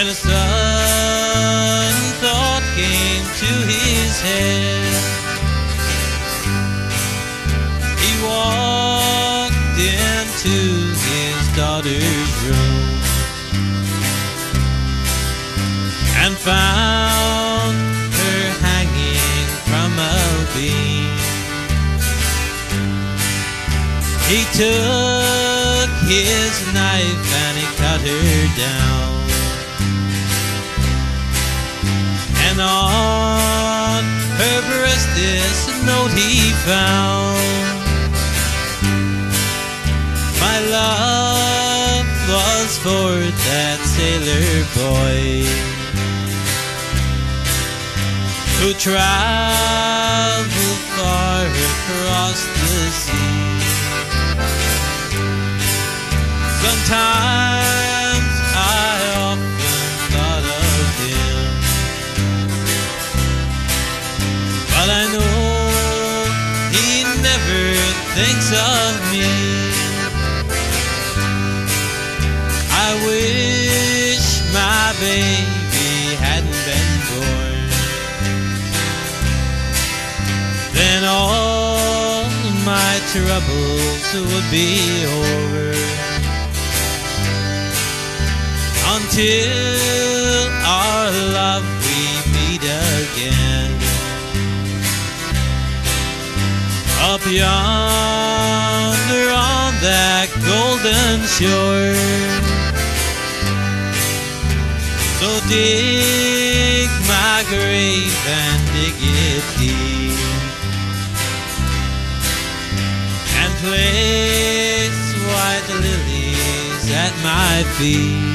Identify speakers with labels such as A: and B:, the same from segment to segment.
A: when a sudden thought came to his head. He walked into his daughter's room and found her hanging from a beam. He took his knife and he cut her down, and on her breast this note he found: my love was for that sailor boy who traveled far across the sea. Sometimes I often thought of him, but I know he never thinks of me. I wish my baby hadn't been born, then all my troubles would be over. Until our love we meet again, up yonder on that golden shore. So dig my grave and dig it deep, and place white lilies at my feet,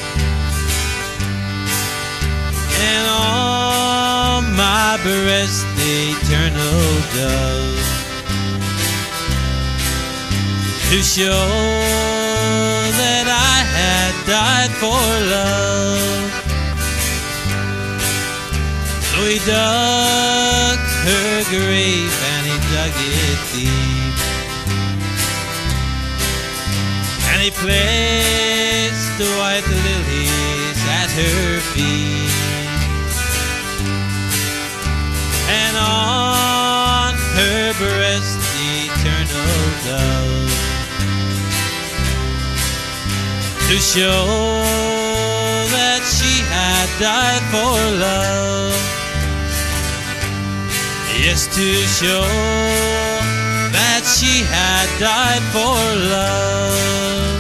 A: and on my breast the eternal dove, to show that I had died for love. So he dug her grave and he dug it deep, and he placed the white lilies at her feet, and on her breast the eternal dove, to show that she had died for love. Yes, to show that she had died for love.